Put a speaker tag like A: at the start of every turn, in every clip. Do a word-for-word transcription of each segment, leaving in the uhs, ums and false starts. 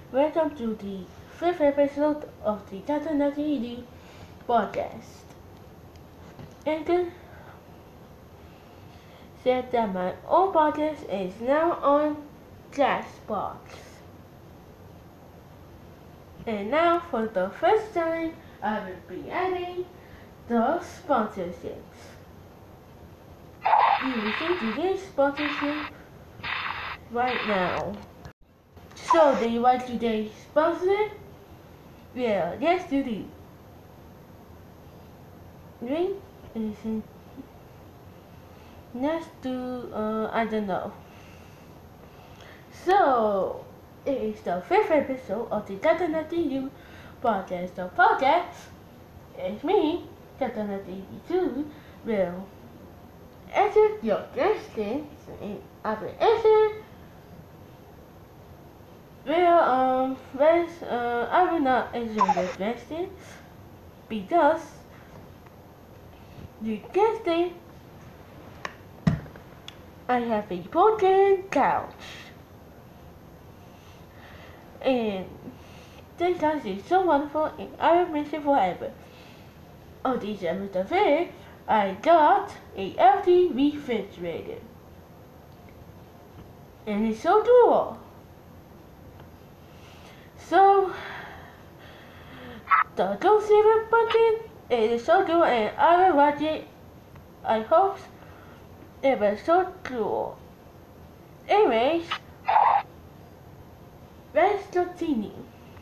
A: Welcome to the fifth episode of the Tata Nati podcast. Anchor said that my old podcast is now on Castbox. And now, for the first time, I will be adding the sponsorships. You will see today's sponsorship right now. So, do you want today's sponsor? Well, yes, you do. Ring is next to, uh, I don't know. So, it is the fifth episode of the Tatanati U podcast. The podcast is me, Tatanati two, will answer your questions and I will answer. Well, um, first, uh, I will not answer the questions because the question I have a broken couch. And this house is so wonderful and I will miss it forever. On December the fifth, I got a empty refrigerator. And it's so cool. So, the Go Silver button, it is so cool and I will watch it. I hope it was so cool. Anyways, let's continue.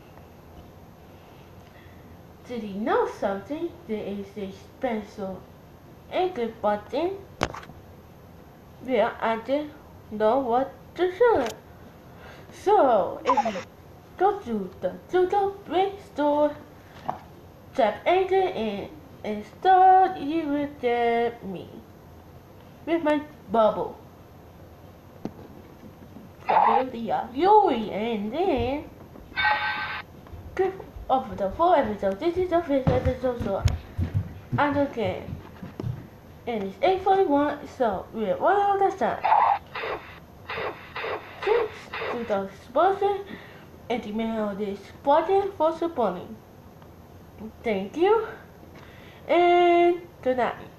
A: Did you know something? There is a special anchor button. Well, I didn't know what to say. So, if you go to the Google Play Store, tap Anchor and install, you will get me with my bubble. Probably a Yuri, and then click off the full episode. This is the fifth episode, so I don't care. And it's eight forty-one, so we're one out of time. Thanks to the sponsor and the man of this podcast for supporting. Thank you, and good night.